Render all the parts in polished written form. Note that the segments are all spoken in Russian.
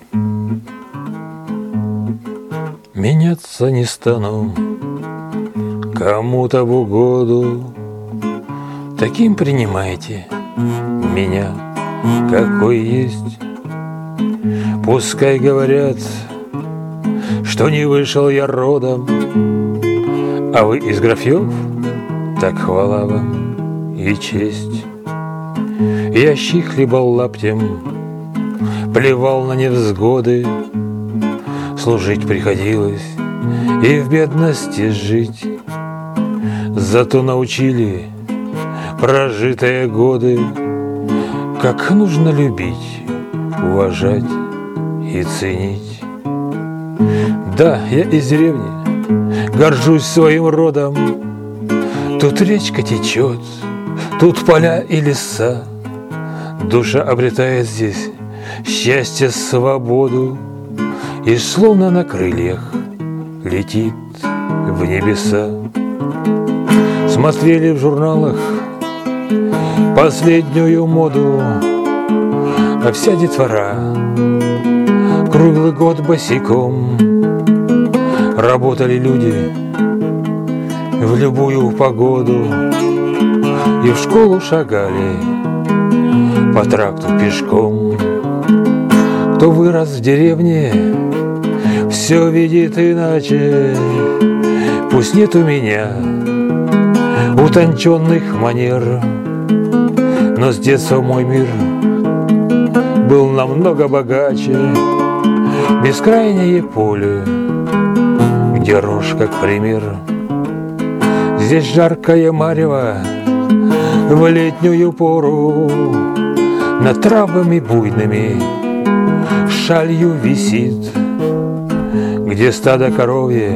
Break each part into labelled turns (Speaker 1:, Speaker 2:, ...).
Speaker 1: Меняться не стану, кому-то в угоду. Таким принимайте меня, какой есть. Пускай говорят, что не вышел я родом, а вы из графьев, так хвала вам и честь. Я щи хлебал лаптем, плевал на невзгоды, служить приходилось и в бедности жить. Зато научили прожитые годы, как нужно любить, уважать и ценить. Да, я из деревни, горжусь своим родом. Тут речка течет, тут поля и леса. Душа обретает здесь счастье, свободу, и словно на крыльях летит в небеса. Смотрели в журналах последнюю моду, а вся детвора круглый год босиком. Работали люди в любую погоду и в школу шагали по тракту пешком. Кто вырос в деревне, все видит иначе. Пусть нет у меня утонченных манер, но с детства мой мир был намного богаче. Бескрайнее поле, где рожь как пример. Здесь жаркое марево в летнюю пору, над травами буйными шалью висит, где стадо коровье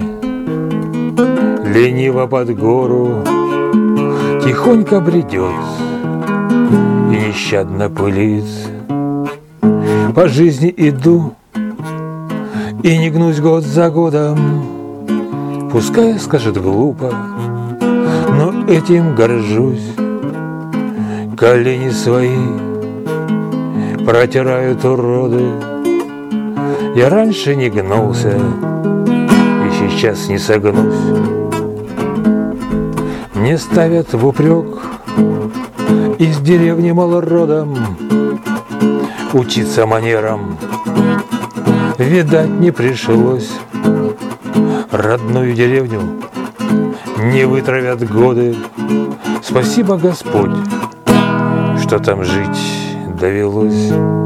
Speaker 1: лениво под гору тихонько бредет и нещадно пылит. По жизни иду и не гнусь год за годом, пускай скажет глупо, но этим горжусь. Колени свои протирают уроды. Я раньше не гнулся и сейчас не согнусь. Мне ставят в упрек из деревни малородом, учиться манерам видать не пришлось. Родную деревню не вытравят годы. Спасибо, Господь, что там жить довелось.